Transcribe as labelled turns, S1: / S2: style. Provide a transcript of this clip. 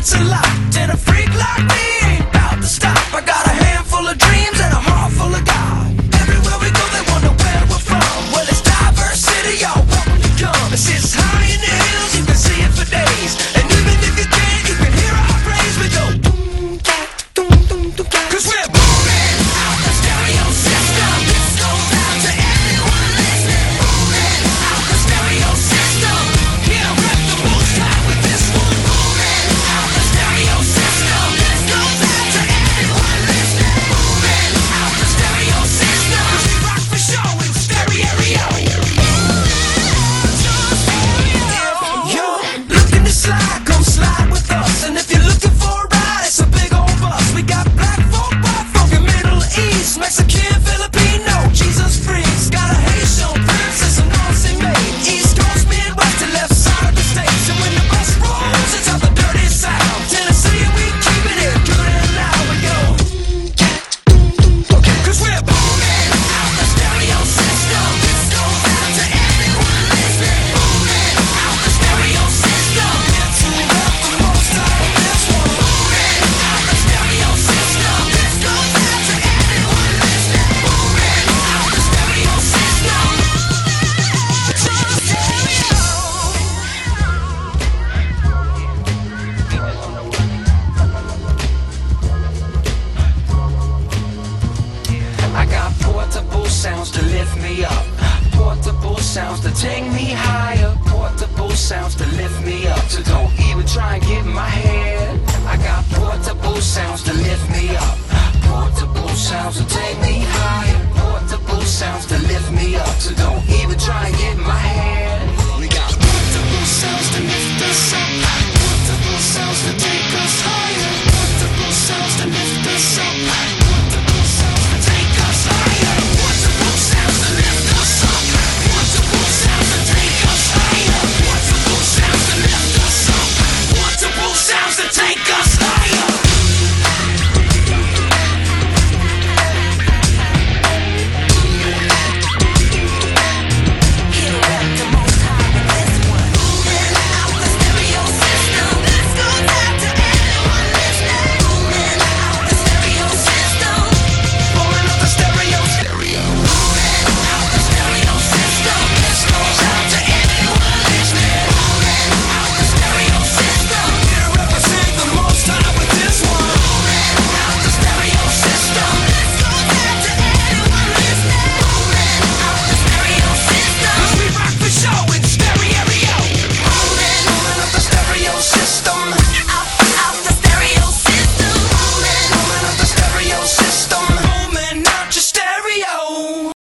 S1: it's a lot. And a freak like me ain't bout to stop. I got a handful of dreams and a heart full of God. Everywhere we go they wonder where we're from. Well, it's diversity, y'all welcome to come. It sits high in the hills, you can see it for days. And even if you can't, you can hear our praise. We go boom, boom, boom, boom, boom. Cause we're booming out the stereo system. This goes out to everyone listening. Booming out the stereo system. Yeah, rip the most high with this one. Booming out the stereo system. This goes out to everyone listening. Booming out the stereo system. Cause we rock for show in stereo. If you're looking to slide, come slide with us. And if you're looking for a ride, it's a big old bus. We got black folk, white folk, and Middle East, Mexican, Filipino, Jesus freaks. Got a Haitian princess and Aussie maid. East Coast, Midwest, and left side of the states. And when the bus rolls, it's out the dirty south. Tennessee, we keeping it good and loud. We go, cause we're booming out the stereo system. This goes out to everyone listening. Booming out the stereo system. It's who left the most out of this one. Booming out the stereo system. This goes out to everyone listening. Booming out the stereo system. It's on stereo. I got portable sounds to lift me up. Portable sounds to take me higher. Portable sounds to lift me up. So don't even try and get in my head. I got portable sounds to lift me up. Portable sounds to take me higher. Portable sounds to lift me up. So don't even try and get in my head. We got portable sounds to lift us up. Portable sounds to take us higher. Portable sounds to lift us up. Portable sounds to take us higher. Portable sounds to lift us up. Portable sounds to take us higher. Portable sounds to lift us up. Portable sounds to take us